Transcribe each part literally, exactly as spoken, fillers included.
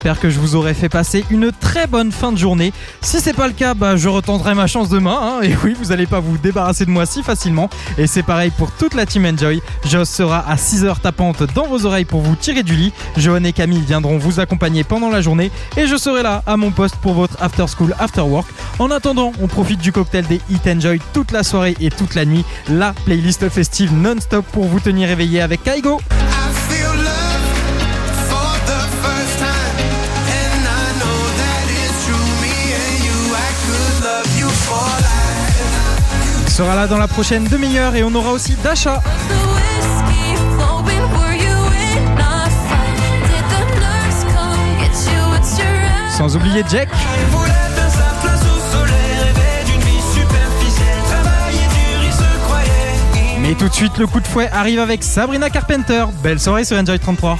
J'espère que je vous aurai fait passer une très bonne fin de journée. Si c'est pas le cas, bah, je retenterai ma chance demain. Hein. Et oui, vous allez pas vous débarrasser de moi si facilement. Et c'est pareil pour toute la team Enjoy. Joss sera à six heures tapante dans vos oreilles pour vous tirer du lit. Johan et Camille viendront vous accompagner pendant la journée. Et je serai là à mon poste pour votre after school, after work. En attendant, on profite du cocktail des Hit Enjoy toute la soirée et toute la nuit. La playlist festive non-stop pour vous tenir éveillé avec Kaigo. Sera là dans la prochaine demi-heure et on aura aussi Dasha. Sans oublier Jack. Mais tout de suite le coup de fouet arrive avec Sabrina Carpenter. Belle soirée sur Enjoy trente-trois.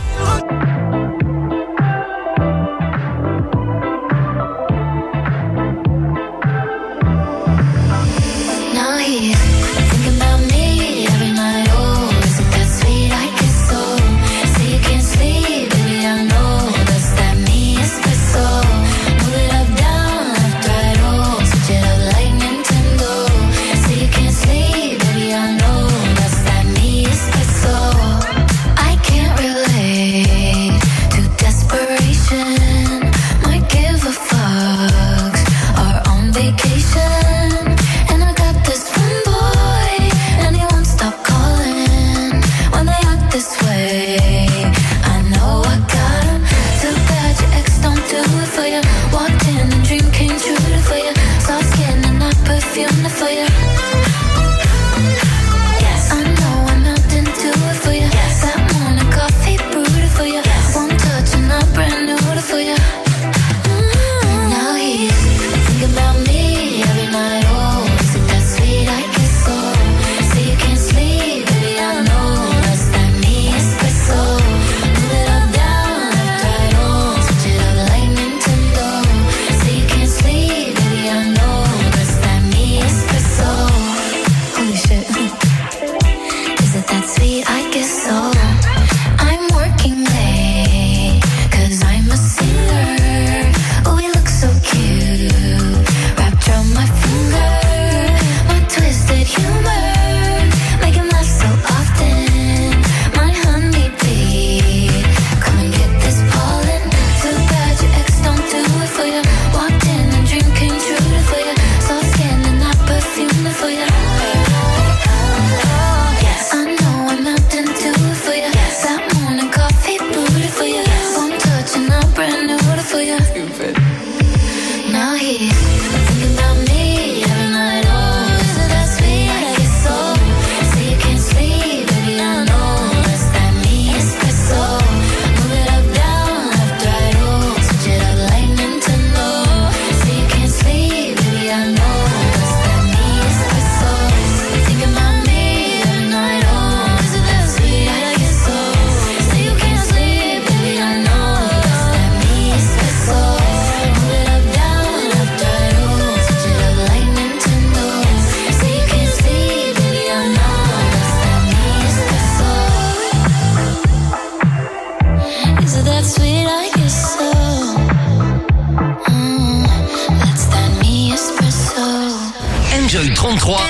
Enjoy trente-trois.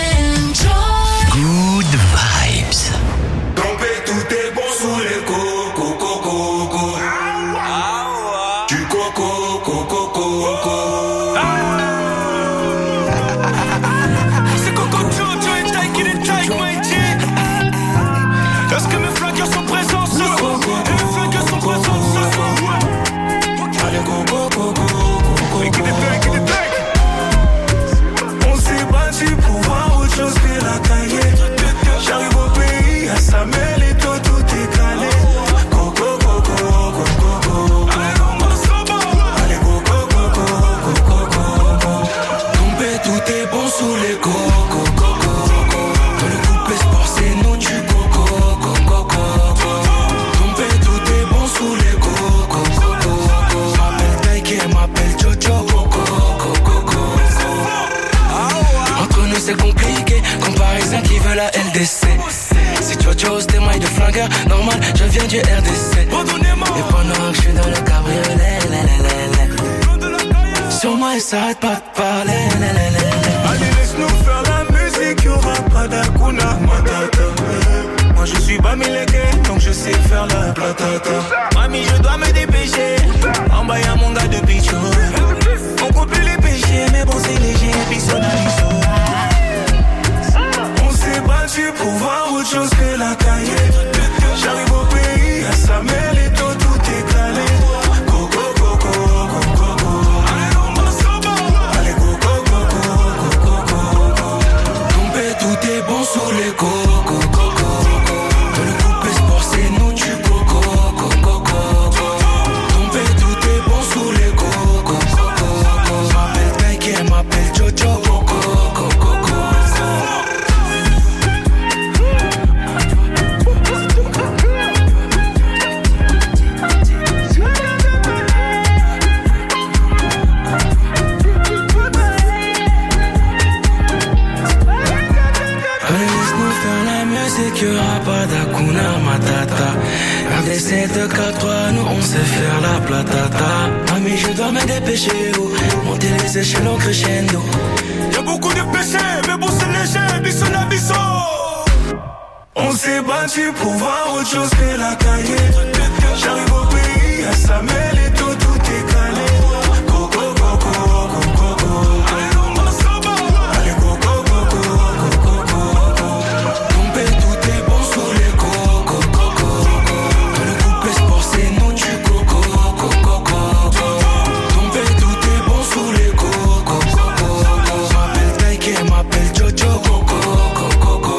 Good vibes. Trompé, tout est bon sous les coco, coco, coco. Du coco, coco, coco. C'est Coco Jojo et Taiki et Taiki, my G. Est-ce que mes flingueurs sont présents ce soir? Et mes flingueurs sont présents ce soir. Allez, coco, coco, coco. Équipe des tacs, équipe des tacs. On s'est battu pour voir autre chose que la cahier. J'arrive au pays, à Samuel et toi tout est calé. Coco, coco, coco, coco. Allez, coco, coco, coco, coco. Tombé, tout est bon sous les coco, coco. Dans le coupé sport, c'est nous du coco, coco, coco. Tombé, tout est bon sous les coco, coco. M'appelle Taiki, m'appelle Jojo, coco, coco, coco. Entre nous c'est compliqué, comme par exemple qui veut la L D C. Si Jojo des mailles de flingueur, normal, je viens du R D C. Et pendant que je suis dans le cabriolet, et ça arrête pas de parler. Allez, laisse-nous faire la musique, y'aura pas d'Akuna Matata. Moi je suis Bamileke, donc je sais faire la platata. Mami, je dois me dépêcher, en bas y'a mon gars de Picho. On compte plus les péchés, mais bon c'est léger, personnalisé. On s'est battu pour voir autre chose que la cahier. J'arrive au pays, à Samuel et tout, tout est calé. Go, go, go, go, go, go, go. Allez, on va s'en battre. Allez, go, go, go, go, go, go, go. Tombé, tout est bon sous les go, go, go, go, go. Que le groupe est sport, c'est nous, tu go, go, go, go, go, go. Tombé, tout est bon sous les go, go, go, go, go. M'appelle Taiki, elle m'appelle Jojo, go, go, go, go, go. Qu'il y aura pas d'Akuna Matata. R D C deux quatre trois, nous on sait faire la platata. Mami, je dois me dépêcher, oh. Monter les échelons crescendo. Y'a beaucoup de péchés, mais bon c'est léger, bisson à bisson. On s'est battu pour voir autre chose que la cahier. J'arrive au pays, à Samuel et tout, tout est calé. Go, go, go, go, go, go, go. Allez, on va s'en battre. Allez, go, go, go, go, go, go, go, go. Tombé, tout est bon sous les go, go, go, go, go. Que le groupe est sport, c'est nous, tu go, go, go, go, go, go. Tombé, tout est bon sous les go, go, go, go, go. M'appelle Taiki, elle m'appelle Jojo, go, go, go, go, go.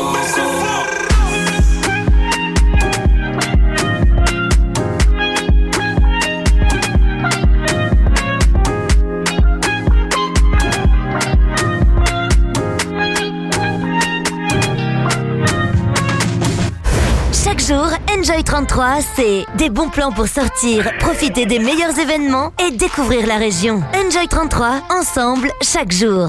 Chaque jour, Enjoy trente-trois, c'est des bons plans pour sortir, profiter des meilleurs événements et découvrir la région. Enjoy trente-trois, ensemble, chaque jour.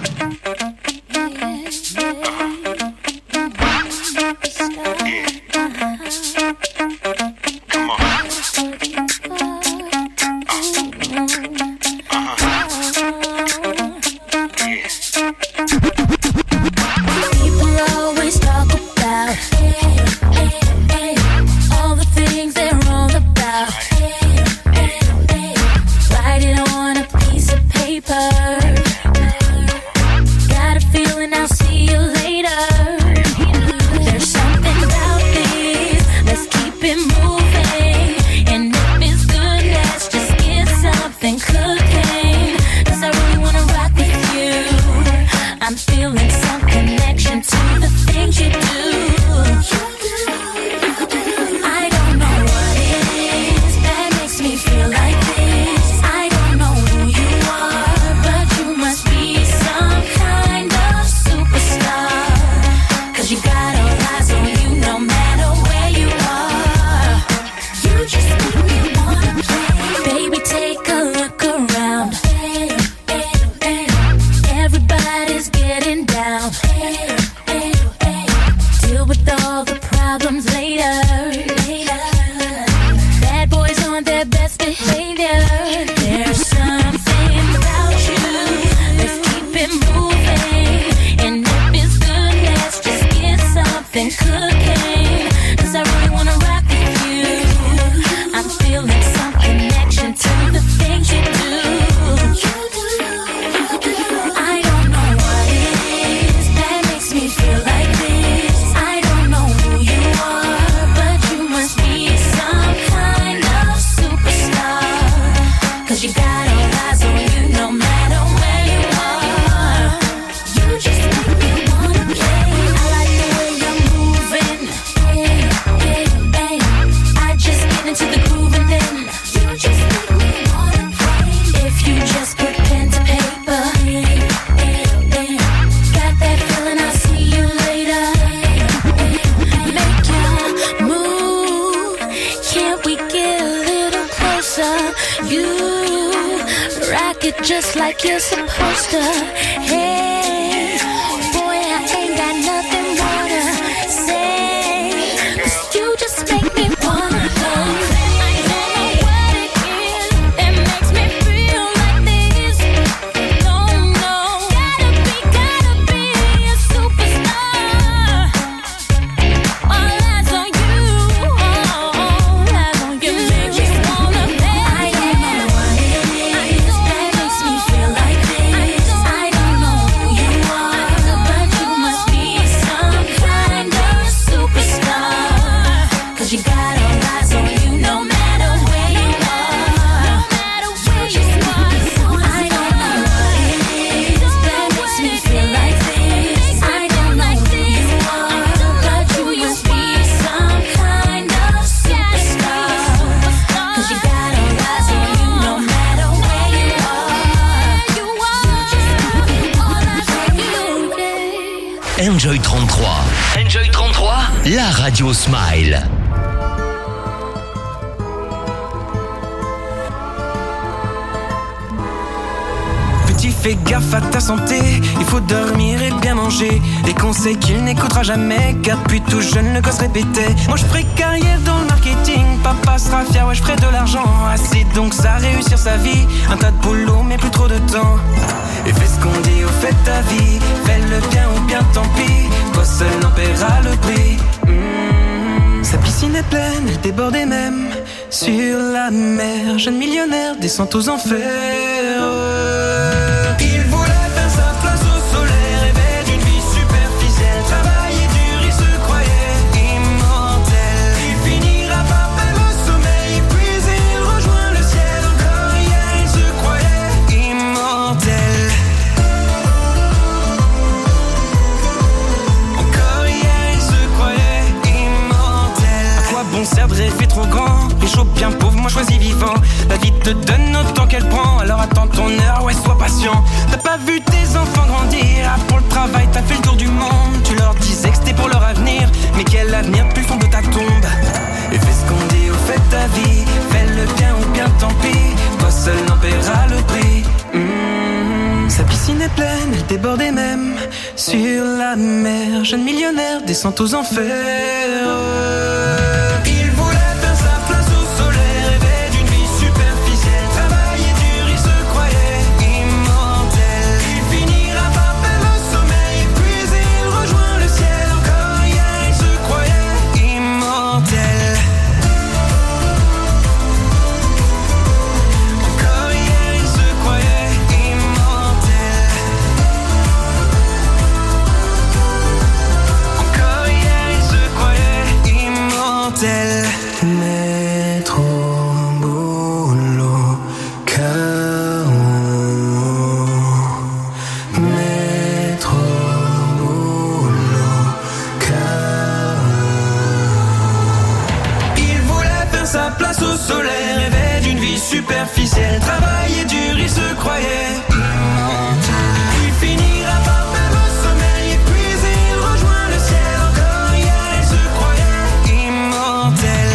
Just like you're supposed to. Hey, boy, I ain't got nothing more to say. 'Cause you just make me wanna go. I don't know what it is that makes me feel like this. Enjoy trente-trois. Enjoy trente-trois, la radio Smile. Petit, fais gaffe à ta santé, il faut dormir et bien manger. Des conseils qu'il n'écoutera jamais, car depuis tout jeune le gosse répétait. Moi je ferai carrière dans le marketing, papa sera fier, ouais je ferai de l'argent. Assez donc ça réussir sa vie, un tas de boulot mais plus trop de temps. Et fais ce qu'on dit, au fait ta vie, fais le bien ou bien tant pis, toi seul en paiera le prix. Mmh. Sa piscine est pleine, elle débordait même sur la mer. Jeune millionnaire descend aux enfers. Il voulait faire sa place au soleil, rêvait d'une vie superficielle, travailler dur, il se croyait immortel. Il finira par perdre le sommeil, puis il rejoint le ciel. Encore hier il se croyait immortel. Encore hier il se croyait immortel. À quoi bon sert de rêver trop grand, riche ou bien pauvre, moi choisis vivant. La vie te donne autant qu'elle prend, alors attends ton heure, ouais sois patient. T'as pas vu tes enfants grandir, ah, pour le travail t'as fait le tour du monde. Tu leur disais que c'était pour leur avenir, mais quel avenir depuis le fond de ta tombe. Et fais ce qu'on dit, au fait ta vie, fais le bien ou bien tant pis, toi seul en paiera le prix. Mmh. Sa piscine est pleine, elle débordait même sur la mer. Jeune millionnaire descend aux enfers. Il voulait faire sa place au soleil, rêvait d'une vie superficielle, travailler dur, il se croyait immortel. Il finira par perdre le sommeil, puis il rejoint le ciel. Encore hier il se croyait immortel. Encore hier il se croyait immortel. Encore hier il se croyait immortel. Mettre au boulot, K O. Mettre au boulot, K O. Il voulait faire sa place au soleil, rêvait d'une vie superficielle, travailler dur, il se croyait immortel. Il finira par perdre le sommeil, et puis il rejoint le ciel. Encore hier il se croyait immortel.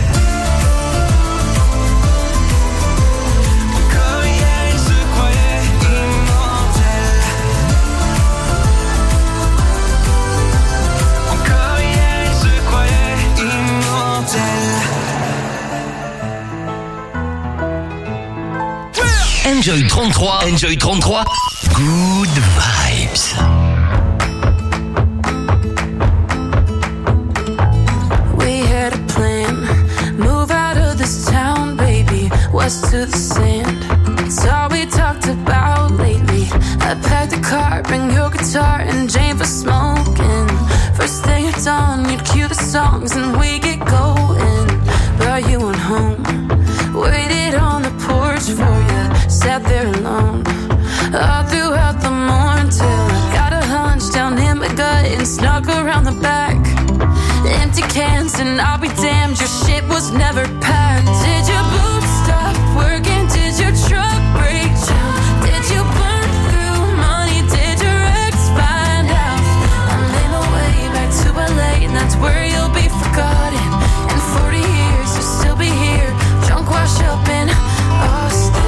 Encore hier il se croyait immortel. Encore hier il se croyait immortel. Enjoy trente-trois. Enjoy trente-trois. Good vibes. We had a plan, move out of this town, baby, west to the sand. It's all we talked about lately. I packed the car, bring your guitar and Jane for smoking. First thing at dawn, you'd cue the songs and we get going. But you went home, waited on the porch for you, sat there alone all throughout the morning till I got a hunch down in my gut and snuck around the back. Empty cans and I'll be damned, your shit was never packed. Did your boots stop working? Did your truck break down? Did you burn through money? Did your ex find out? I made my way back to L A and that's where you'll be forgotten. In forty years you'll still be here, drunk wash up in Austin.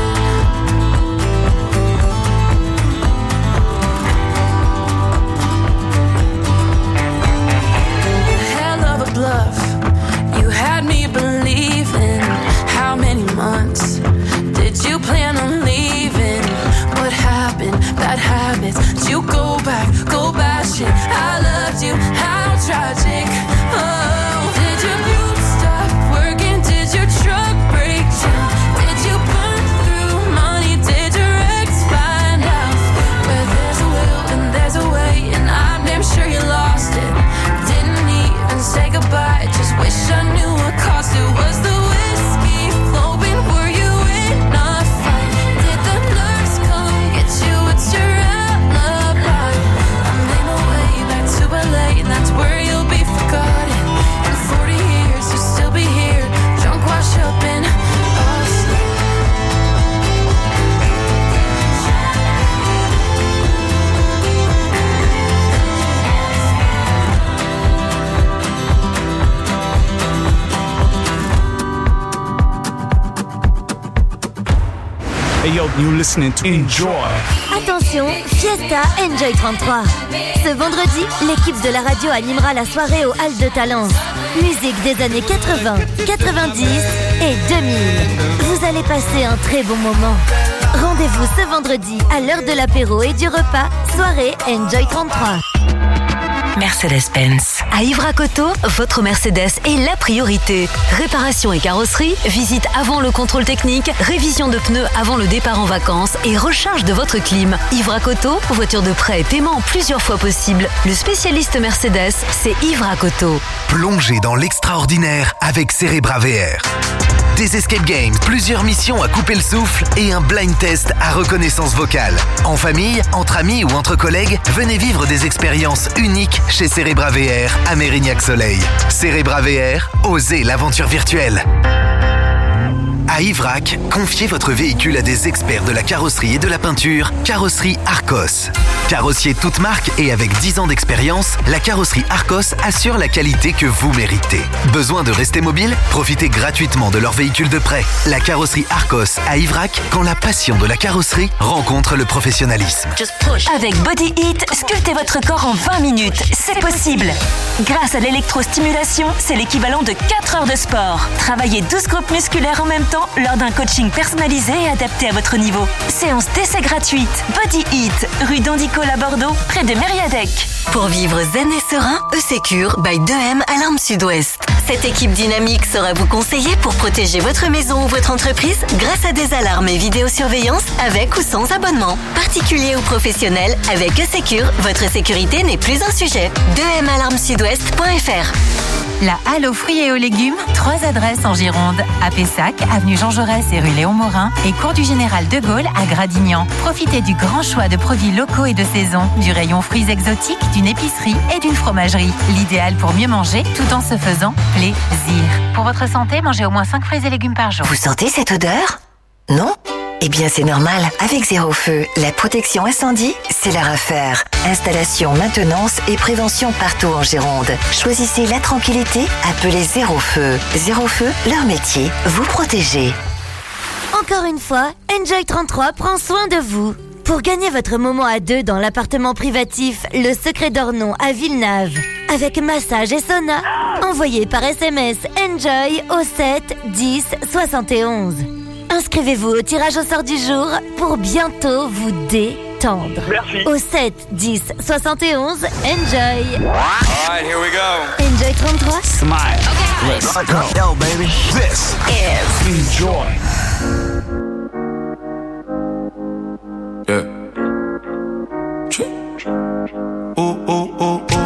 Bluff. You had me believing. How many months did you plan on leaving? What happened? Bad habits. Did you go back? Go bash it. I loved you. How tragic. Oh, did your boots stop working? Did your truck break down? Did you burn through money? Did your ex find out? Where there's a will and there's a way, and I'm damn sure you lost it. Didn't even say goodbye, just wish I knew what cost it. Was the whiskey flowing? Were you in a fight? Did the nurse come get you? It's your alibi. I made my way Hey yo, you listening to Enjoy. Attention, Fiesta Enjoy trente-trois. Ce vendredi, l'équipe de la radio animera la soirée au Hall de Talence. Musique des années quatre-vingts, quatre-vingt-dix et deux mille. Vous allez passer un très bon moment. Rendez-vous ce vendredi à l'heure de l'apéro et du repas. Soirée Enjoy trente-trois. Mercedes-Benz. À Ivracoto, votre Mercedes est la priorité. Réparation et carrosserie, visite avant le contrôle technique, révision de pneus avant le départ en vacances et recharge de votre clim. Ivracoto, voiture de prêt et paiement en plusieurs fois possible. Le spécialiste Mercedes, c'est Ivracoto. Plongez dans l'extraordinaire avec Cerebra V R. Des escape games, plusieurs missions à couper le souffle et un blind test à reconnaissance vocale. En famille, entre amis ou entre collègues, venez vivre des expériences uniques chez Cerebra V R à Mérignac-Soleil. Cerebra V R, osez l'aventure virtuelle. À Ivrac, confiez votre véhicule à des experts de la carrosserie et de la peinture, Carrosserie Arcos. Carrossier toute marque et avec dix ans d'expérience, la Carrosserie Arcos assure la qualité que vous méritez. Besoin de rester mobile? Profitez gratuitement de leur véhicule de prêt. La Carrosserie Arcos à Ivrac, quand la passion de la carrosserie rencontre le professionnalisme. Avec Body Heat, sculptez votre corps en vingt minutes. C'est possible. Grâce à l'électrostimulation, c'est l'équivalent de quatre heures de sport. Travaillez douze groupes musculaires en même temps lors d'un coaching personnalisé et adapté à votre niveau. Séance d'essai gratuite. Body Heat, rue d'Andicola à Bordeaux, près de Mériadec. Pour vivre zen et serein, E-Secure by deux M Alarme Sud-Ouest. Cette équipe dynamique saura vous conseiller pour protéger votre maison ou votre entreprise grâce à des alarmes et vidéosurveillance avec ou sans abonnement. Particulier ou professionnel, avec E-Secure, votre sécurité n'est plus un sujet. deux M alarme sud-ouest point f r. La Halle aux fruits et aux légumes, trois adresses en Gironde, à Pessac, avenue Jean Jaurès et rue Léon Morin, et cours du Général de Gaulle à Gradignan. Profitez du grand choix de produits locaux et de saison, du rayon fruits exotiques, d'une épicerie et d'une fromagerie. L'idéal pour mieux manger tout en se faisant plaisir. Pour votre santé, mangez au moins cinq fruits et légumes par jour. Vous sentez cette odeur? Non? Eh bien, c'est normal. Avec Zéro Feu, la protection incendie, c'est la affaire. Installation, maintenance et prévention partout en Gironde. Choisissez la tranquillité, appelez Zéro Feu. Zéro Feu, leur métier, vous protéger. Encore une fois, Enjoy trente-trois prend soin de vous. Pour gagner votre moment à deux dans l'appartement privatif Le Secret d'Ornon à Villeneuve, avec massage et sauna, envoyez par S M S Enjoy au sept dix soixante et onze. Inscrivez-vous au tirage au sort du jour pour bientôt vous détendre. Merci. Au sept dix soixante et onze, Enjoy. Alright, here we go. Enjoy trente-trois. Smile. Okay. Let's go. Yo, baby. This is Enjoy. Yeah. Oh, oh, oh, oh.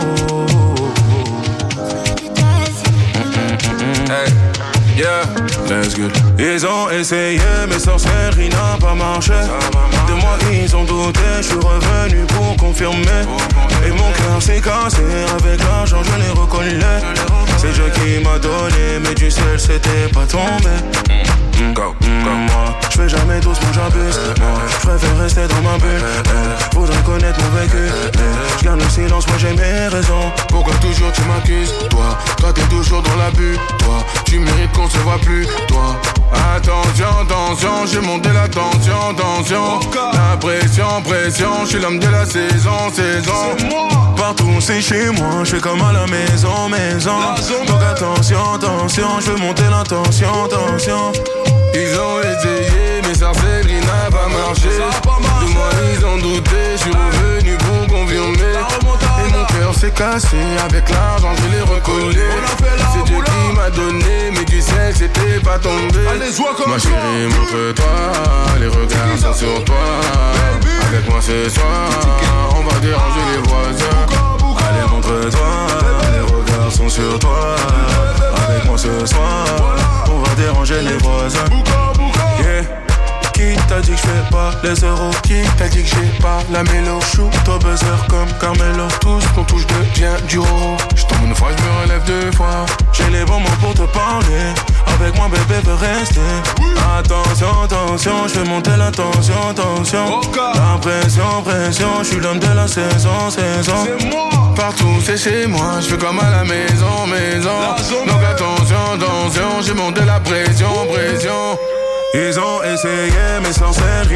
Hey, yeah, let's go. Ils ont essayé, mais sorcellerie n'a pas marché. De moi, ils ont douté, je suis revenu pour confirmer. Et mon cœur s'est cassé, avec l'argent, je l'ai reconnu. C'est Dieu qui m'a donné, mais du ciel, c'était pas tombé. Mm, go, mm, comme moi, je fais jamais doucement, j'abuse. Je préfère rester dans ma bulle. Eh, faudrait connaître mon vécu. Eh, je garde le silence, moi j'ai mes raisons. Pourquoi toujours tu m'accuses? Toi, toi t'es toujours dans l'abus. Toi, tu mérites qu'on se voit plus. Toi, attention, attention, j'ai monté la tension, tension. La pression, pression, je suis l'homme de la saison, saison. Partout c'est chez moi, je fais comme à la maison, maison. Donc attention, attention, je veux monter la tension, tension. Ils ont essayé, mais sorcellerie n'a pas marché. De moi ils ont douté, je suis revenu pour confirmer. Et mon cœur s'est cassé, avec l'argent je l'ai recollé. C'est Dieu qui m'a donné, mais du ciel c'était pas tombé. Ma chérie, montre-toi, les regards sont sur toi. Avec moi ce soir, on va déranger les voisins. Allez, montre-toi, les regards sont sur toi. Avec moi ce soir, on va déranger les voisins. Yeah. Qui t'a dit que j'fais pas les euros? Qui t'a dit que j'ai pas la mélo? Shoot au buzzer comme Carmelo. Tout ce qu'on touche devient du roro. J'tombe une fois, j'me relève deux fois. J'ai les bons mots pour te parler. Avec moi bébé veut rester. Attention, attention, j'fais monter la tension, tension. La pression, pression, j'suis l'homme de la saison, saison. Partout c'est chez moi, j'fais comme à la maison, maison. Donc attention, attention, j'ai monté la pression, pression. Ils ont essayé, mais sans série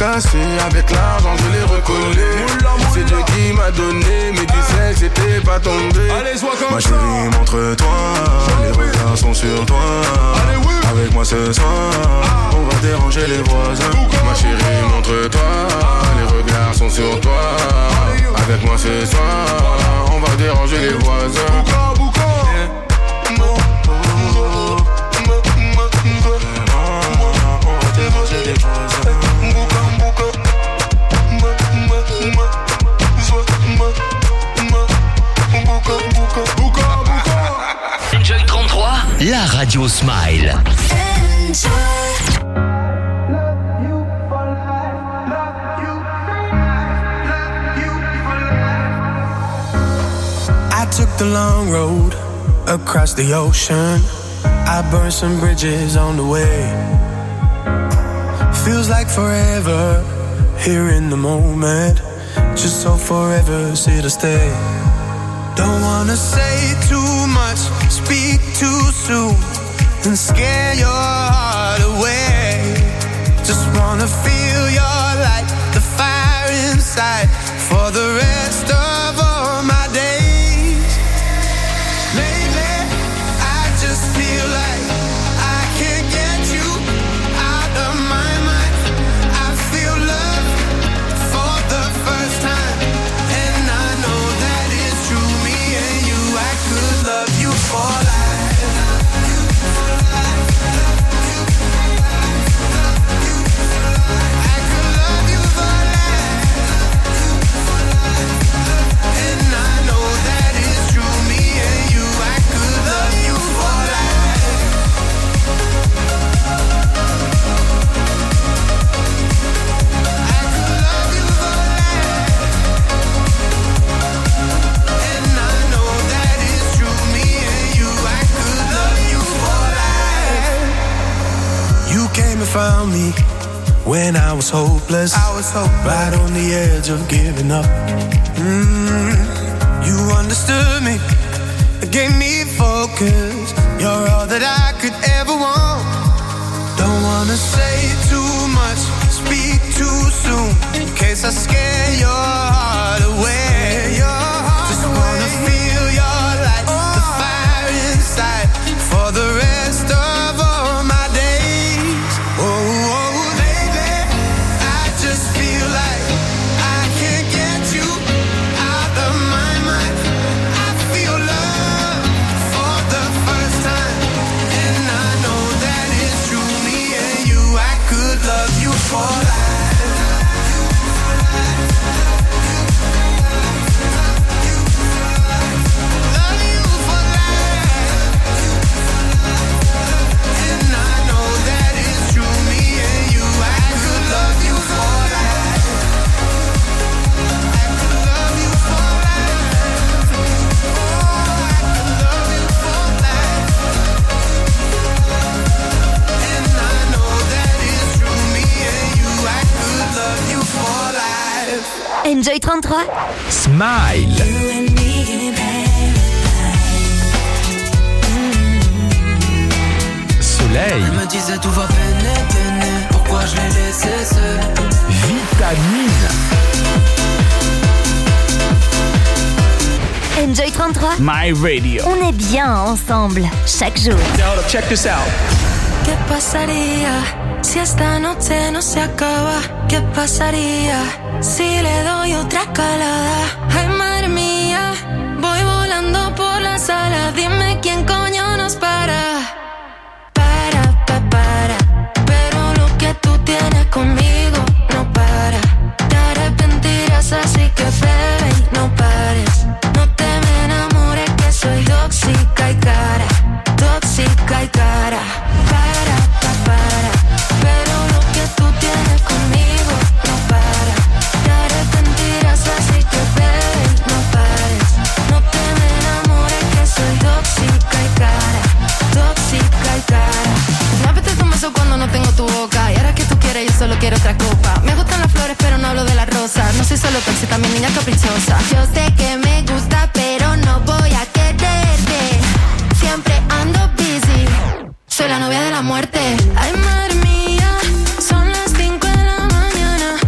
cassé, avec l'argent je l'ai recollé. C'est Dieu qui m'a donné, mais tu sais que c'était pas tombé. Allez, sois comme ma ça. chérie, montre-toi, les regards sont sur toi. Allez, oui. Avec moi ce soir, on va déranger les voisins. Ma chérie, montre-toi, les regards sont sur toi. Avec moi ce soir, on va déranger les voisins. Bouka, bouka. Enjoy trente-trois, la radio Smile. I took the long road across the ocean. I burned some bridges on the way. Feels like forever here in the moment. Just so forever's here to stay. Don't wanna say too much, speak too soon, and scare your heart away. Just wanna feel your light, the fire inside, for the rest of all my days. Lately, I just feel like I can't get you out of my mind. I feel love for the first time, and I know that it's true. Me and you, I could love you for life. Found me when I was hopeless. I was hopeless. Right on the edge of giving up. Mm, you understood me, gave me focus. You're all that I could ever want. Don't wanna say too much, speak too soon, in case I scare your heart away. Your heart Just away. Wanna feel your light, oh. The fire inside, for the rest of all my days. Oh, oh, baby, I just feel like I can't get you out of my mind. I feel love for the first time, and I know that it's true. Me and you, I could love you for life. Enjoy trente-trois. Smile. Soleil. Elle me disait tout va peine, peine. Pourquoi je l'ai laissé seul? Vitamine. Enjoy trente-trois. My Radio. On est bien ensemble, chaque jour. Now, check this out. ¿Qué pasaría si esta noche no se acaba? ¿Qué pasaría si le doy otra calada? Ay, madre mía, voy volando por la sala. Dime quién coño nos para. Para, pa, para. Pero lo que tú tienes conmigo no para. Te arrepentirás, así que bebe y no pares. No te me enamores, que soy tóxica y cara. Tóxica y cara. Para, pa, para. Pero lo que tú tienes conmigo no para. Te arrepentirás, así que bebe y no pares. No te me enamores, que soy tóxica y cara. Tóxica y cara. Me apetece un beso cuando no tengo tu boca. Y ahora que tú quieres, yo solo quiero otra copa. Me gustan las flores, pero no hablo de las rosas. No soy solo tóxica, también niña caprichosa. Yo sé que me gusta, pero no voy a quererte. Siempre ando busy. Soy la novia de la muerte. Ay, madre mía, son las cinco de la mañana.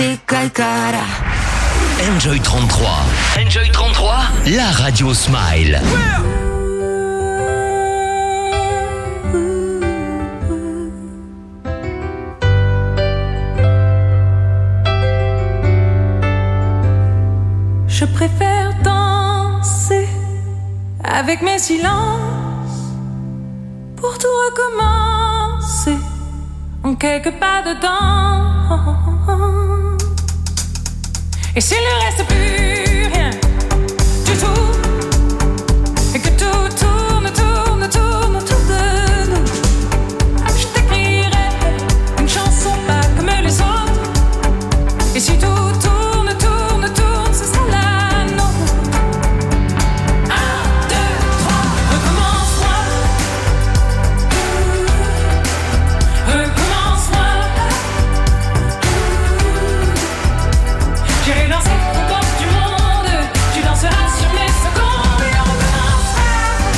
chica y cara. Enjoy trente-trois. Enjoy trente-trois, la radio Smile. Je préfère danser avec mes silences pour tout recommencer en quelques pas dedans. Et s'il ne reste plus rien du tout, et que tout tourne, tourne, tourne autour de nous, je t'écrirai une chanson pas comme les autres. Et si tout tourne, tourne, tourne, ce sera la nôtre. Un, deux, trois, recommence-moi. Recommence-moi. J'irai danser aux portes du monde. Tu danseras sur mes secondes. Et on recommencera.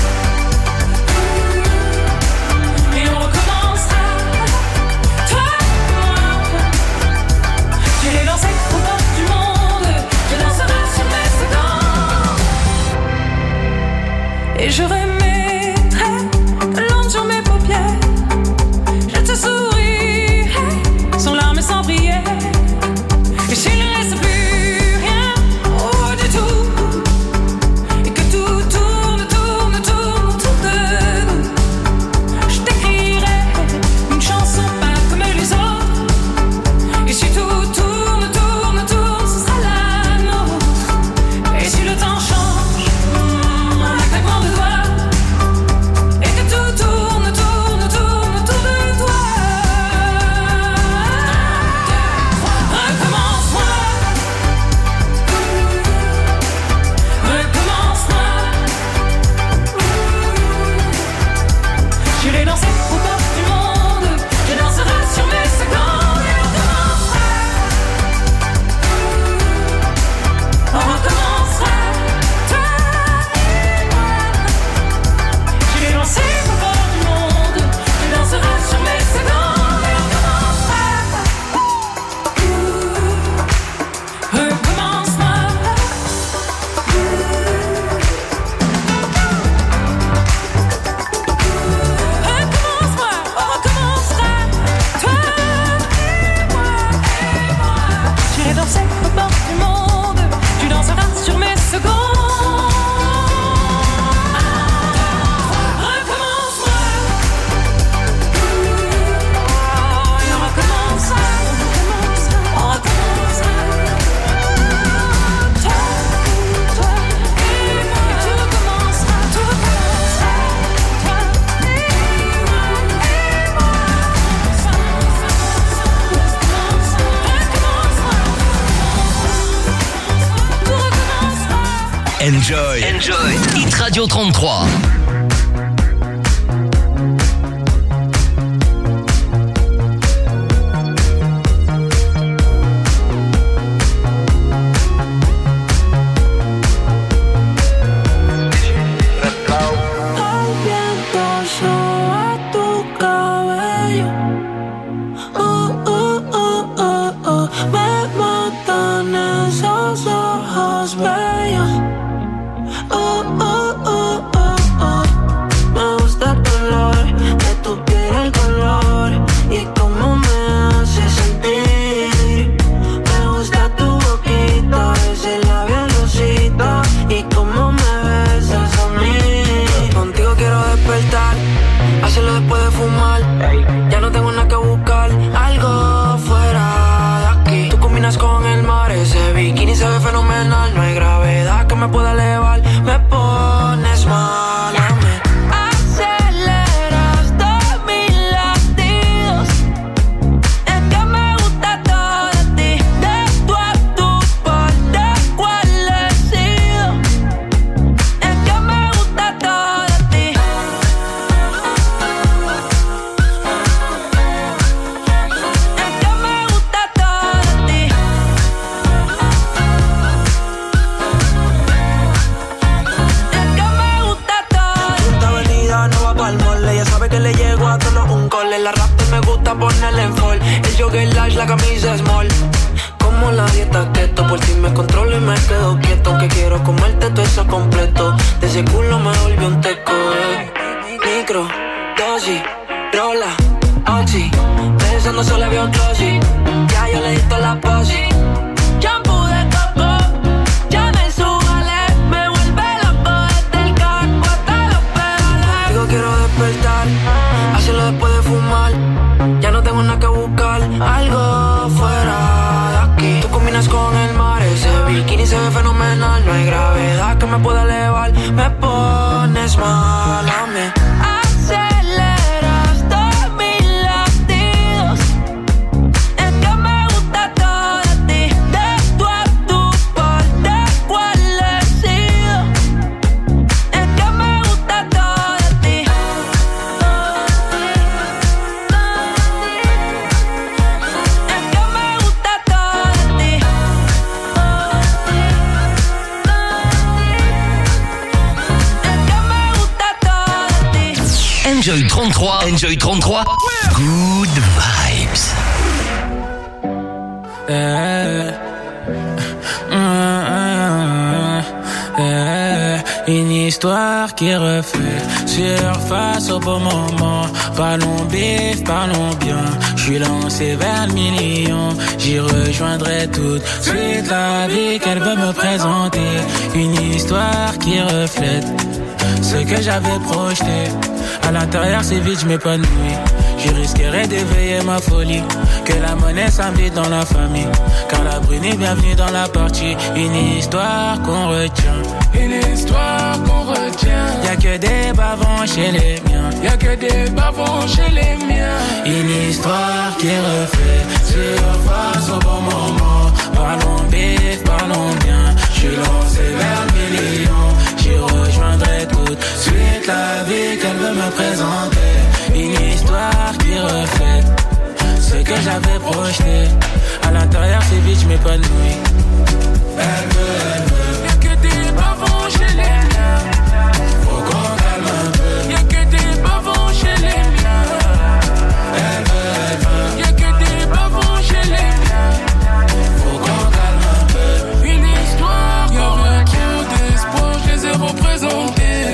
Et on recommencera. Toi et moi. J'irai danser aux portes du monde. Tu danseras sur mes secondes. Et je remettrai de l'encre sur mes paupières. Je te sourirai sans larmes et sans prière. Et s'il ne reste plus rien, oh du tout, et que tout tourne, tourne, tourne autour de nous, je t'écrirai une chanson pas comme les autres. Et si tout tourne, tourne, tourne, ce sera la nôtre. Et si le temps change, un claquement de doigts, et que tout tourne, tourne, tourne autour de toi. Recommence-moi. Recommence-moi. J'irai danser aux portes du monde. Tu danseras sur mes secondes. Et on recommencera. On recommencera. Toi et moi. J'irai danser aux portes du monde. Tu danseras sur mes secondes. Et on recommencera. Recommence-moi. Recommence-moi, on recommencera. Toi et moi, et moi. J'irai danser aux portes du monde. Tu danseras sur mes secondes. Recommence-moi. Et on recommencera. On recommencera. Toi, toi et moi. Et tout recommencera, tout recommencera. Toi et moi, et moi. Recommencera. Tout recommencera. Enjoy. Enjoy. Hit Radio trente-trois. El viento soba tu cabello. Oh, oh, oh, oh, oh. Me matan esos ojos bellos. Oh, oh, oh, oh, oh. Me gusta el color de tu piel, el color y cómo me hace sentir. Me gusta tu boquita, ese labial rosita y cómo me besas a mí. Contigo quiero despertar, hacerlo después de fumar. Ya no tengo nada que buscar, algo fuera de aquí. Tú combinas con el mar, ese bikini se ve fenomenal. No hay gravedad que me pueda elevar, me pones mal a mí. Aceleras todos mis latidos. Es que me gusta todo de ti, de tú a tú, por de cuál he sido. Es que me gusta todo de ti. Es que me gusta todo de ti. Es que me gusta todo. Esta avenida no va pa'l mole. Ya sabe que le llego a solo un call. La raptor me gusta ponerle en fall. El jogger large, la camisa small. Como como la dieta keto. Por ti me controlo y me quedo quieto. Aunque quiero comerte todo eso completo. De ese culo me volvió un teco, eh. Micro, dosis, rola, oxi. Pensando solo veo glossy. Ya yo le di toda la posi. Shampoo de coco, ya me subale. Me vuelve loco desde el casco hasta los pedales. Digo quiero despertar, hacerlo después de fumar. Ya no tengo nada que buscar, algo fuera de aquí. Tú combinas con el mar, ese bikini se ve fenomenal. No hay gravedad que me pueda elevar. Me pones mal a mí. Aceleras todos mis latidos. Es que me gusta todo de ti. De tú a tu parte, ¿cuál he sido? Es que me gusta todo de ti. Enjoy trente-trois, Enjoy trente-trois, good vibes. Eh, euh, euh, une histoire qui refait surface au bon moment. Parlons bif, parlons bien. Je suis lancé vers le million. J'y rejoindrai tout de suite la vie qu'elle veut me présenter. Une histoire qui reflète ce que j'avais projeté. À l'intérieur c'est vide, je m'épanouis. Je risquerais d'éveiller ma folie. Que la monnaie s'invite dans la famille. Car la brune est bienvenue dans la partie. Une histoire qu'on retient. Une histoire qu'on retient. Y'a que des bavons chez les miens. Y'a que des bavons chez les miens. Une histoire qui refait surface au bon moment. Parlons bif, parlons bien. J'suis lancé vers le million. J'y rejoindrai tout de suite la vie qu'elle veut me présenter. Une histoire qui reflète ce que j'avais projeté. À l'intérieur c'est vide, je m'épanouis. Elle veut, elle veut. Y'a que des bavons chez les miens. Faut qu'on calme un peu. Y'a que des bavons chez les miens. Elle veut, elle veut. Y'a que des bavons chez les miens. Faut qu'on calme un peu. Une histoire qu'on retient d'espoir, je les ai représentés.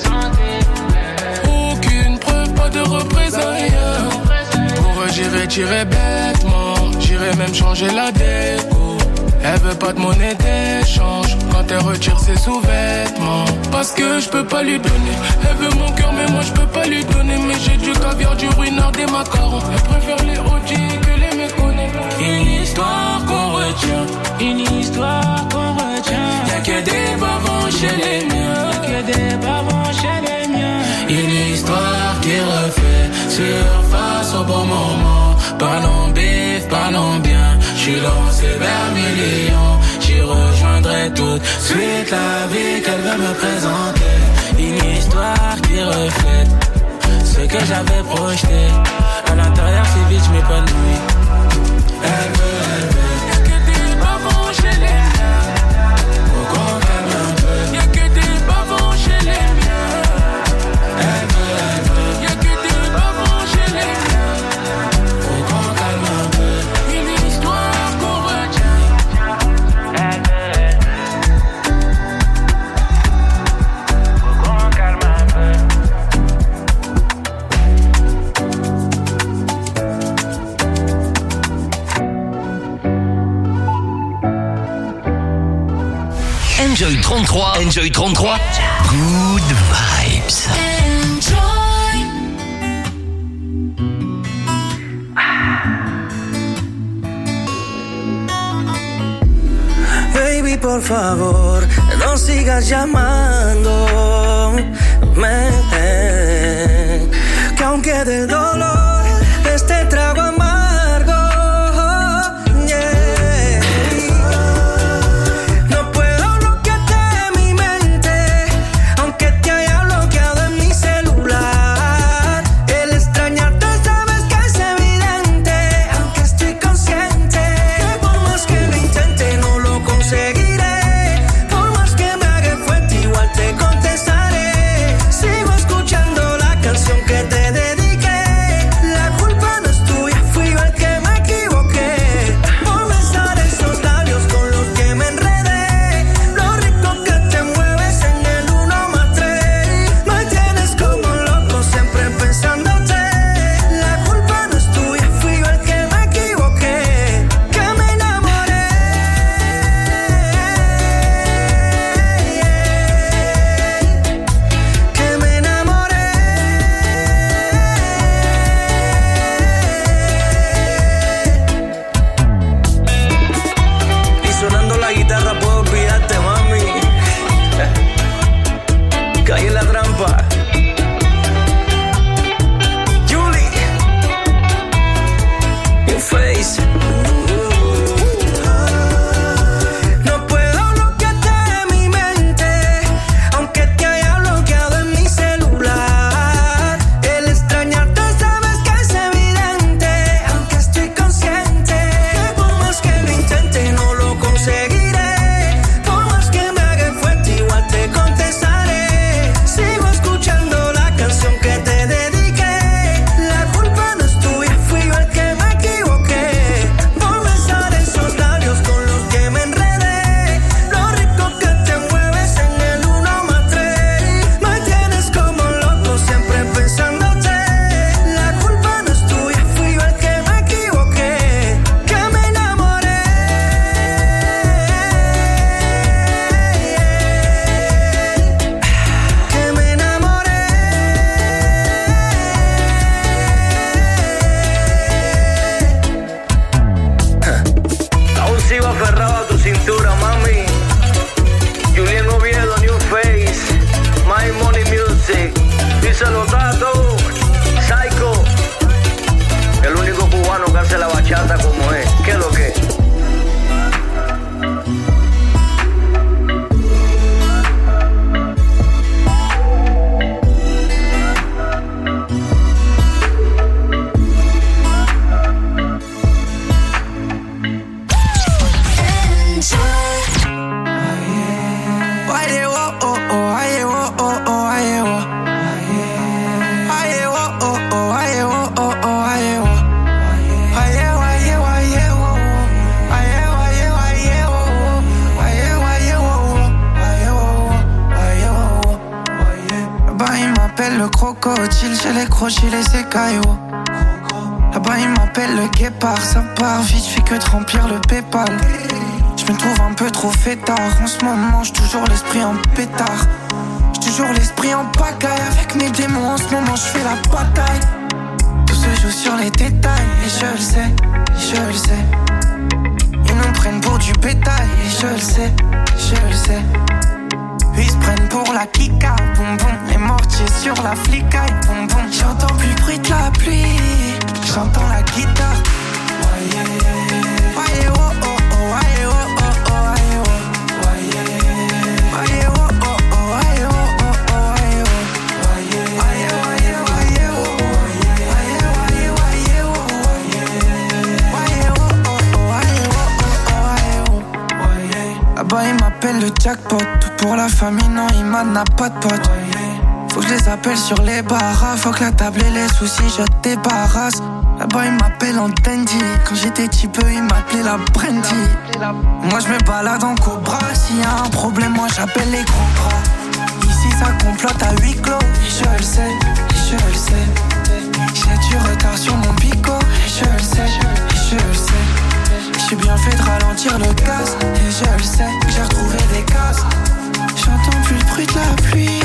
Aucune preuve, pas de représailles. Pour eux j'irai tirer bêtement. J'irai même changer la déco. Elle veut pas de monnaie d'échange. Quand elle retire ses sous-vêtements. Parce que je peux pas lui donner. Elle veut mon cœur mais moi je peux pas lui donner. Mais j'ai du caviar, du ruinard, des macarons. Elle préfère les O G que les méconnus. Une histoire qu'on retient. Une histoire qu'on retient. Y'a que des bavons chez les miens. Y'a que des bavons chez les miens. Une histoire qui refait surface au bon moment. Parlons bif, parlons bien. J'suis lancé vers millions. J'y rejoindrai tout de suite la vie qu'elle veut me présenter. Une histoire qui reflète ce que j'avais projeté. À l'intérieur c'est vide, j'm'épanouis. Elle veut, elle veut. Y'a que des bavons chez les miens. Faut qu'on calme un peu. Y'a que des bavons chez les miens. Elle veut, elle veut. Y'a que des bavons chez les miens. Faut qu'on calme un peu. Une histoire qu'on retient. Elle veut, elle veut. Faut qu'on calme un peu. Enjoy trente-trois, Enjoy trente-trois, good vibes. Baby, por favor, no sigas llamándome. Que aunque del dolor este trago amargo, yeah. No puedo bloquearte de mi mente, aunque te haya bloqueado en mi celular. El extrañarte sabes que es evidente, aunque estoy consciente que por más que lo intente no lo conseguiré. Por más que me haga fuerte igual te contestaré. Sigo escuchando la canción que te dediqué. díselo, Tato. Psycho. El único cubano que hace la bachata como es. ¿Qué es lo que es? Le crocodile, j'ai les crochets, les écailles. Là-bas il m'appelle le guépard. Ça part vite, je fais que de remplir le Paypal. Je me trouve un peu trop fêtard. En ce moment, j'ai toujours l'esprit en pétard. J'ai toujours l'esprit en pagaille. Avec mes démons, en ce moment, je fais la bataille. Tout se joue sur les détails. Et je le sais, je le sais. Ils nous prennent pour du bétail. Et je le sais, je le sais. Ils se prennent pour la kika, boum boum. Les mortiers sur la flicaille, boum boum. J'entends plus le bruit de la pluie, j'entends la guitare. Voyez, voyez, oh oh oh, voyez, oh oh oh, voyez, oh. Voyez, voyez, oh oh oh, voyez, oh oh oh, voyez, oh. Voyez, voyez, voyez, voyez, oh. Voyez, voyez, voyez, oh. Voyez, oh oh oh, voyez, oh oh oh, voyez, oh. Là-bas il m'appelle le jackpot. Pour la famille, non, il m'en a pas de potes. Faut que je les appelle sur les barras. Faut que la table et les soucis, je débarrasse. Là-bas, il m'appelle en dandy. Quand j'étais petit peu, il m'appelait la brandy. Moi, je me balade en cobra. S'il y a un problème, moi, j'appelle les gros bras. Ici, ça complote à huis clos. Et je le sais, et je le sais. J'ai du retard sur mon pico. Et je le sais, et je le sais. J'ai bien fait de ralentir le gaz. Et je le sais, j'ai retrouvé des cases. J'entends plus le bruit de la pluie.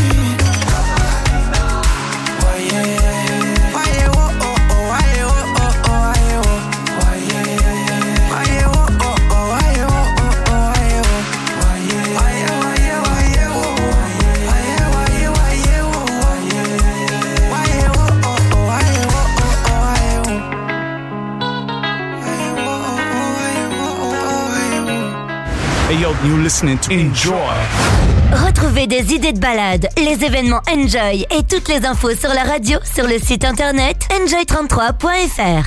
Voyez, voyez, oh oh oh, voyez, oh oh oh, voyez, oh. Voyez, voyez, oh oh oh, voyez, oh oh oh, voyez, oh. Voyez, voyez, voyez, voyez, oh. Voyez, voyez, voyez, oh. Voyez, oh oh oh, voyez, oh oh oh, voyez, oh. Voyez, oh oh oh, voyez, oh oh oh, voyez, oh. Hey yo, you listening to Enjoy. Retrouvez des idées de balade, les événements Enjoy et toutes les infos sur la radio sur le site internet enjoy trente-trois point f r.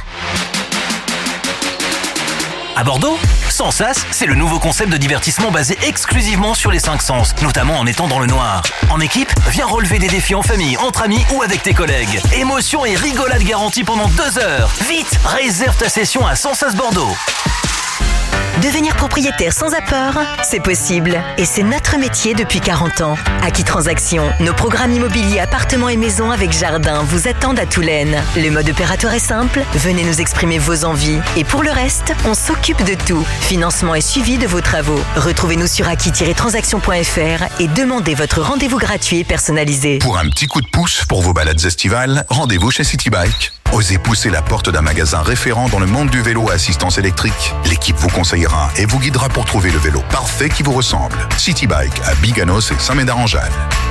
À Bordeaux, Sensas, c'est le nouveau concept de divertissement basé exclusivement sur les cinq sens, notamment en étant dans le noir. En équipe, viens relever des défis en famille, entre amis ou avec tes collègues. Émotion et rigolade garantie pendant deux heures. Vite, réserve ta session à Sensas Bordeaux. Devenir propriétaire sans apport, c'est possible. Et c'est notre métier depuis quarante ans. Acquis Transactions, nos programmes immobiliers appartements et maisons avec jardin vous attendent à Toulaine. Le mode opératoire est simple, venez nous exprimer vos envies. Et pour le reste, on s'occupe de tout. Financement et suivi de vos travaux. Retrouvez-nous sur acquis tiret transactions point f r et demandez votre rendez-vous gratuit et personnalisé. Pour un petit coup de pouce pour vos balades estivales, rendez-vous chez City Bike. Osez pousser la porte d'un magasin référent dans le monde du vélo à assistance électrique. L'équipe vous conseillera et vous guidera pour trouver le vélo parfait qui vous ressemble. City Bike à Biganos et Saint-Médard-en-Jalles.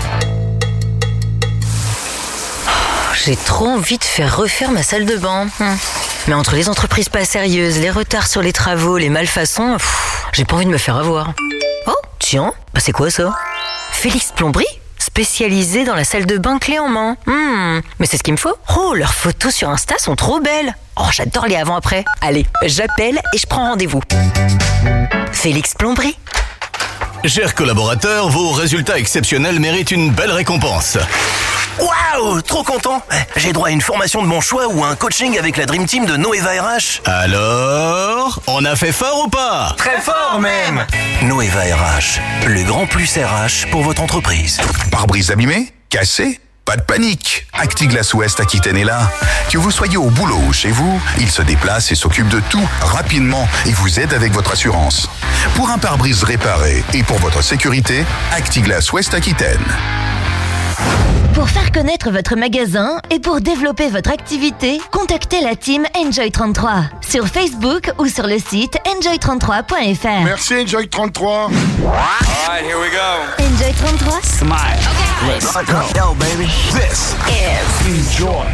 J'ai trop envie de faire refaire ma salle de bain. Hum. Mais entre les entreprises pas sérieuses, les retards sur les travaux, les malfaçons, pff, j'ai pas envie de me faire avoir. Oh, tiens, bah c'est quoi ça? Félix Plomberie, spécialisé dans la salle de bain clé en main. Hmm, mais c'est ce qu'il me faut. Oh, leurs photos sur Insta sont trop belles. Oh, j'adore les avant-après. Allez, j'appelle et je prends rendez-vous. Félix Plomberie. Chers collaborateurs, vos résultats exceptionnels méritent une belle récompense. Waouh, trop content. J'ai droit à une formation de mon choix ou à un coaching avec la Dream Team de Noeva R H. Alors, on a fait fort ou pas? Très fort même. Noeva R H, le grand plus R H pour votre entreprise. Pare-brise abîmé? Cassé? Pas de panique, Actiglas Ouest Aquitaine est là. Que vous soyez au boulot ou chez vous, il se déplace et s'occupe de tout rapidement et vous aide avec votre assurance. Pour un pare-brise réparé et pour votre sécurité, Actiglas Ouest Aquitaine. Pour Pour faire connaître votre magasin et pour développer votre activité, contactez la team Enjoy trente-trois sur Facebook ou sur le site enjoy trente-trois point f r. Merci Enjoy trente-trois. Alright, here we go. Enjoy trente-trois. Smile. Okay. Let's go. Yo, baby. This is Enjoy.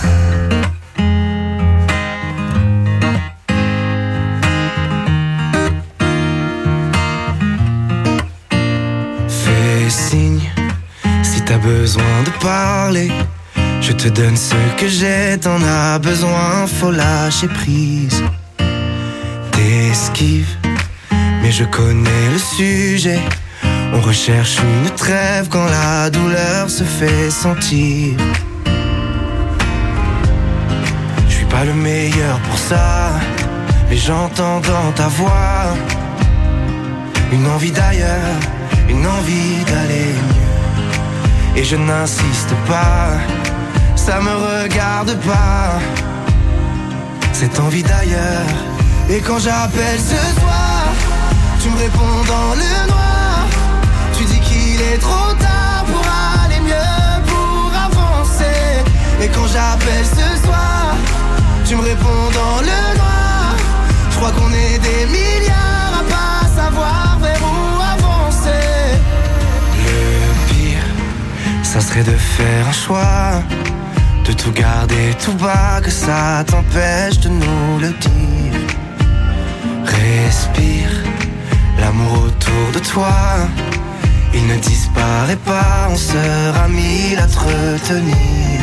Fais signe si t'as besoin de parler. Je te donne ce que j'ai, t'en as besoin, faut lâcher prise. T'esquives, mais je connais le sujet. On recherche une trêve quand la douleur se fait sentir. Je suis pas le meilleur pour ça, mais j'entends dans ta voix une envie d'ailleurs, une envie d'aller mieux. Et je n'insiste pas, ça me regarde pas, cette envie d'ailleurs. Et quand j'appelle ce soir, tu me réponds dans le noir. Tu dis qu'il est trop tard pour aller mieux, pour avancer. Et quand j'appelle ce soir, tu me réponds dans le noir. Je crois qu'on est des milliards à pas savoir vers où avancer. Le pire, ça serait de faire un choix, de tout garder tout bas, que ça t'empêche de nous le dire. Respire, l'amour autour de toi, il ne disparaît pas, on sera mille à te retenir.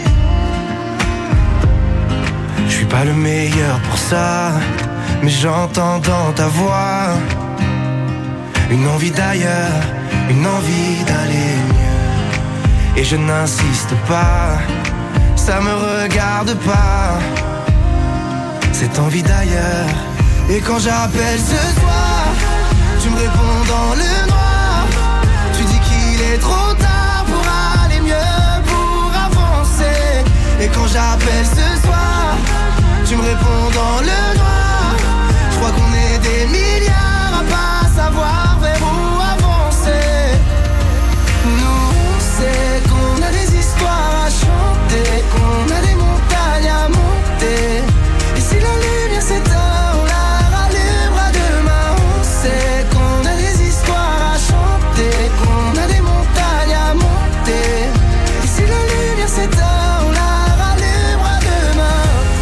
Je suis pas le meilleur pour ça, mais j'entends dans ta voix une envie d'ailleurs, une envie d'aller mieux. Et je n'insiste pas, ça me regarde pas, cette envie d'ailleurs. Et quand j'appelle ce soir, tu me réponds dans le noir. Tu dis qu'il est trop tard pour aller mieux, pour avancer. Et quand j'appelle ce soir, tu me réponds dans le noir. Je crois qu'on est des milliards à pas savoir vers où avancer. Nous, on sait qu'on a des histoires à chanter, qu'on a des montagnes à monter. Et si la lumière s'éteint, on la rallumera demain. On sait qu'on a des histoires à chanter, qu'on a des montagnes à monter. Et si la lumière s'éteint, on la rallumera demain.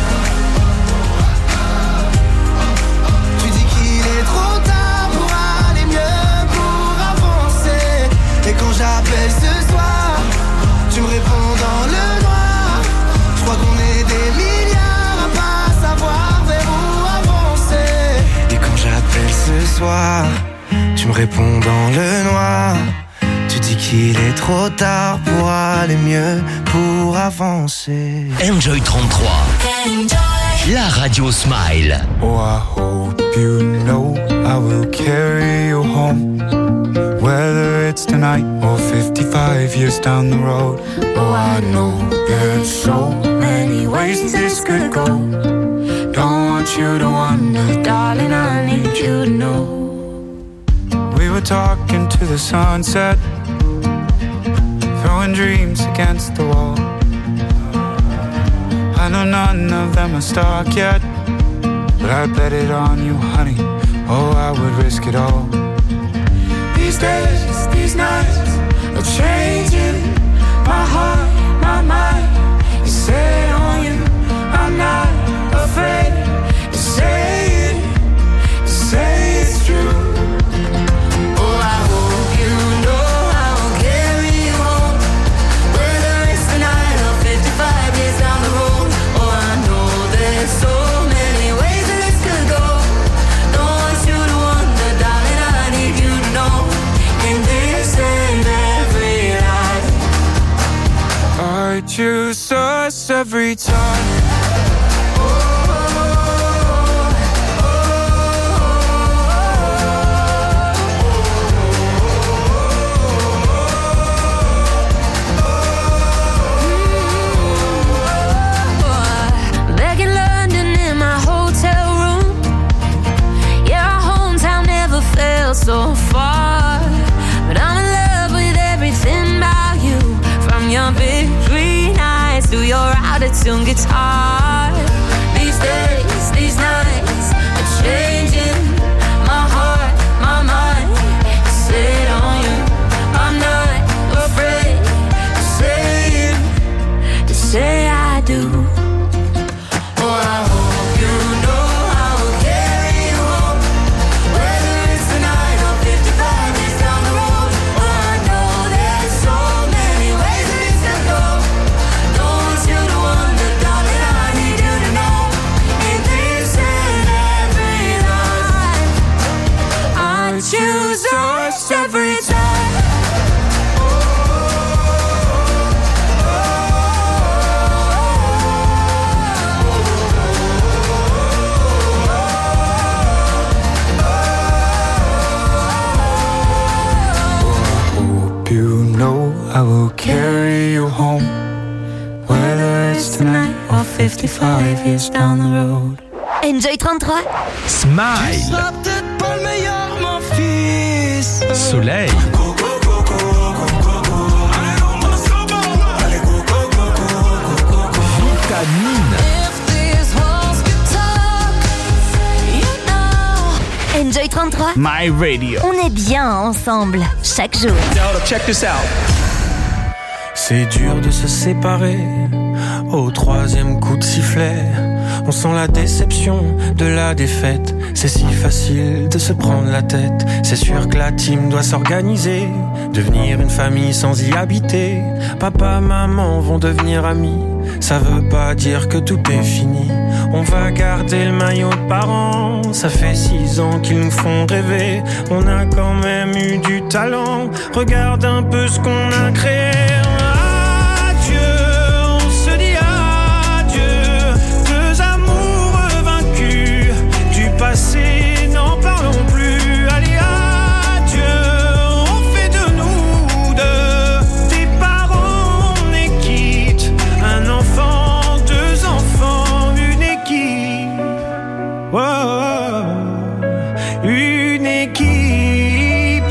Tu dis qu'il est trop tard pour aller mieux, pour avancer. Et quand j'appelle ce soir, tu me réponds dans le noir. Je crois qu'on est des milliards à pas savoir vers où avancer. Et quand j'appelle ce soir, tu me réponds dans le noir. Tu dis qu'il est trop tard pour aller mieux, pour avancer. Enjoy trente-trois. La radio Smile. Oh, I hope you know I will carry you home, whether it's tonight or fifty-five years down the road. Oh, I know there's so many ways this could go. Don't want you to wonder, darling, I need you to know. We were talking to the sunset, throwing dreams against the wall. I know none of them are stuck yet, but I bet it on you, honey. Oh, I would risk it all. These days, these nights are changing my heart, my mind is set on you. I'm not afraid to say it, to say it's true. Oh, I hope you know I will carry you home, whether it's tonight or fifty-five years down the road. Oh, I know there's so many ways that this could go. Don't want you to wonder, darling, I need you to know. In this and every life, I choose us every time. Back in London in my hotel room, yeah, our hometown never felt so far. But I'm in love with everything about you, from your soon gets hard. These days, these nights are changing my heart, my mind. Set on you, I'm not afraid to say it, to say I do. Oh, I hope you know I will carry you home, whether it's tonight or fifty-five years down the road. Oh, I know there's so many ways that this can go. Don't want you to wonder, darling, I need you to know. In this and every life, I choose us every time. You know I will carry you home, whether it's tonight or fifty-five years down the road. Enjoy trente-trois. Smile. Tu seras peut-être pas le meilleur, mon fils. Soleil. Vitamine. Enjoy trente-trois. My Radio. On est bien ensemble, chaque jour. Check this out. C'est dur de se séparer au troisième coup de sifflet. On sent la déception de la défaite. C'est si facile de se prendre la tête. C'est sûr que la team doit s'organiser, devenir une famille sans y habiter. Papa, maman vont devenir amis. Ça veut pas dire que tout est fini. On va garder le maillot de parents. Ça fait six ans qu'ils nous font rêver. On a quand même eu du talent. Regarde un peu ce qu'on a créé. Adieu, on se dit adieu. Deux amours vaincus. Du passé, n'en parlons plus. Allez, adieu, on fait de nous deux des parents, on est quitte. Un enfant, deux enfants, une équipe. Oh, une équipe.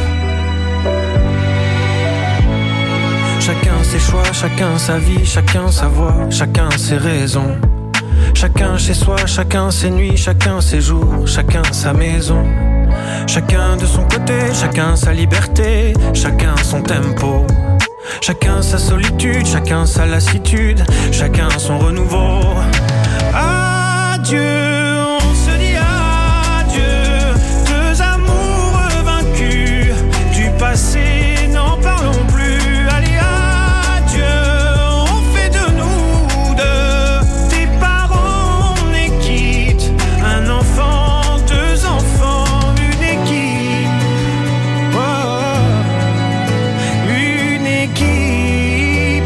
Chacun ses choix, chacun sa vie, chacun sa voix, chacun ses raisons. Chacun chez soi, chacun ses nuits, chacun ses jours, chacun sa maison. Chacun de son côté, chacun sa liberté, chacun son tempo. Chacun sa solitude, chacun sa lassitude, chacun son renouveau. Adieu, on se dit adieu. Deux amours vaincus. Du passé, n'en parlons plus. Allez, adieu, on fait de nous deux des parents, on est quitte. Un enfant, deux enfants, une équipe. Oh, une équipe.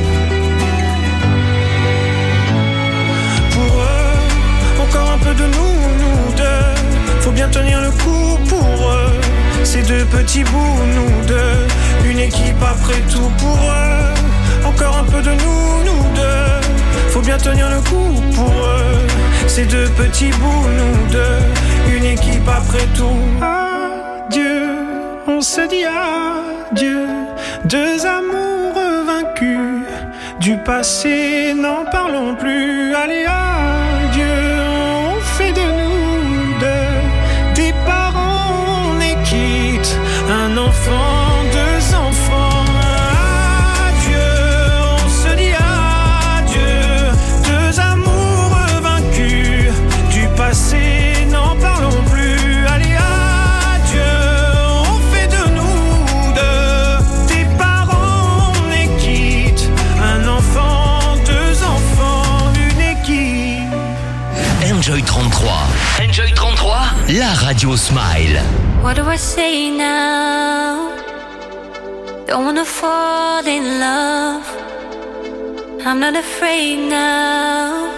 Pour eux, encore un peu de nous, nous deux. Faut bien tenir le coup pour eux. Ces deux petits bouts, nous deux. Une équipe après tout pour eux. Encore un peu de nous, nous deux. Faut bien tenir le coup pour eux. Ces deux petits bouts, nous deux. Une équipe après tout. Adieu, on se dit adieu. Deux amours vaincus. Du passé, n'en parlons plus. Allez, adieu, on fait de nous deux des parents, on est quitte. Un enfant, deux enfants. Adieu, on se dit adieu. Deux amours vaincus. Du passé, n'en parlons plus. Allez, adieu, on fait de nous deux des parents, on est quitte. Un enfant, deux enfants, une équipe. Enjoy trente-trois. Enjoy trente-trois, la radio Smile. What do I say now? Don't wanna fall in love. I'm not afraid now.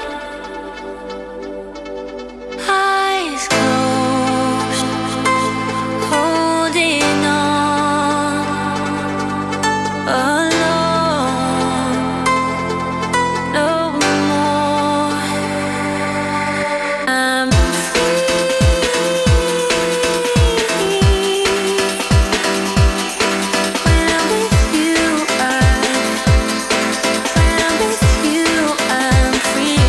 Eyes closed, holding on, alone, no more. I'm free.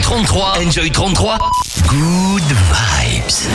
trente-trois. Enjoy trente-trois. Good vibes.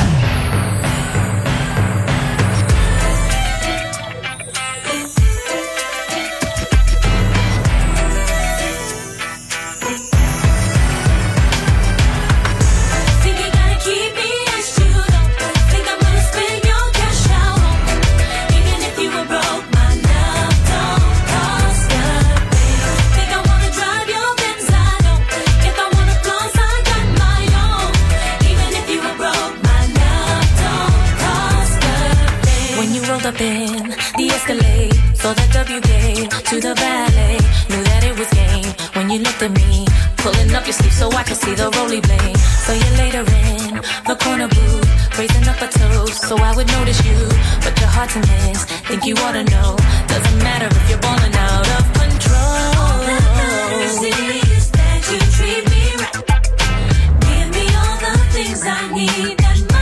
Up in the Escalade, saw the W gate to the valet, knew that it was game when you looked at me, pulling up your sleeve so I could see the roly blade. So you later in the corner booth, raising up a toast so I would notice you, but you're hard to miss. Think you ought to know, doesn't matter if you're balling out of control. All that matters is that you treat me right. Give me all the things I need.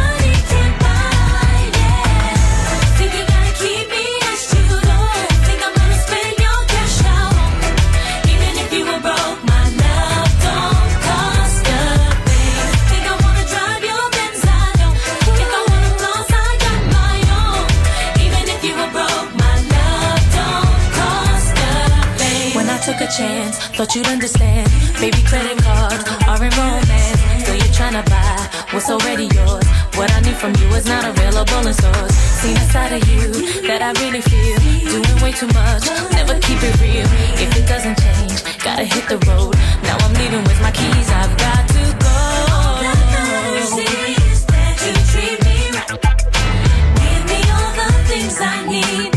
Took a chance, thought you'd understand. Baby, credit cards are in romance. So you're trying to buy what's already yours. What I need from you is not available in stores. Seen a side of you that I really feel. Doing way too much, never keep it real. If it doesn't change, gotta hit the road. Now I'm leaving with my keys, I've got to go. All that matters is that you treat me right. Give me all the things I need.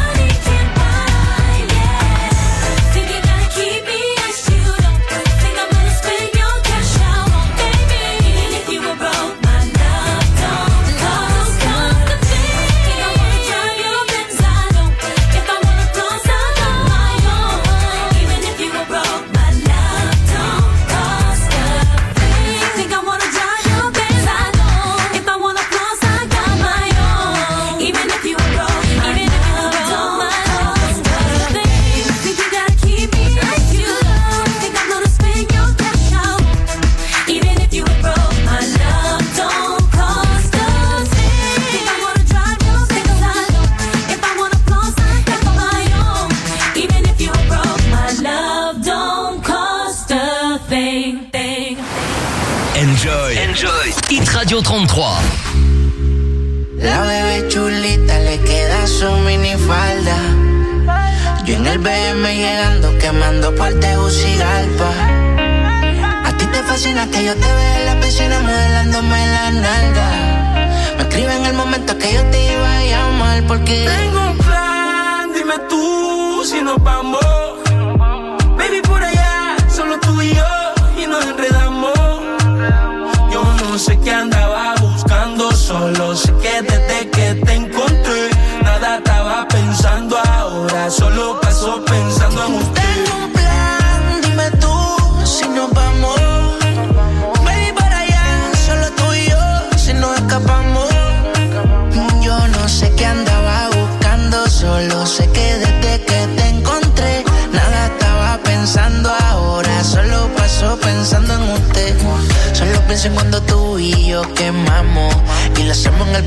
Enjoy. Enjoy. Hit Radio treinta-trois. La bebé chulita le queda su minifalda. Yo en el B M llegando, quemando por Tegucigalpa. A ti te fascina que yo te vea en la piscina modelándome la nalga. Me escribe en el momento que yo te iba a llamar porque tengo un plan, dime tú si nos vamos. Baby, por allá, solo tú y yo, y nos enredamos. Yo no sé qué andaba buscando, solo sé que desde que te encontré, nada estaba pensando ahora, solo paso pensando en usted. Tengo un plan, dime tú si nos vamos. Baby, para allá, solo tú y yo, si nos escapamos. Yo no sé qué andaba buscando, solo sé que desde que te encontré, nada estaba pensando ahora, solo paso pensando en usted. Solo pienso en cuando tú y yo quemamos y lo hacemos en el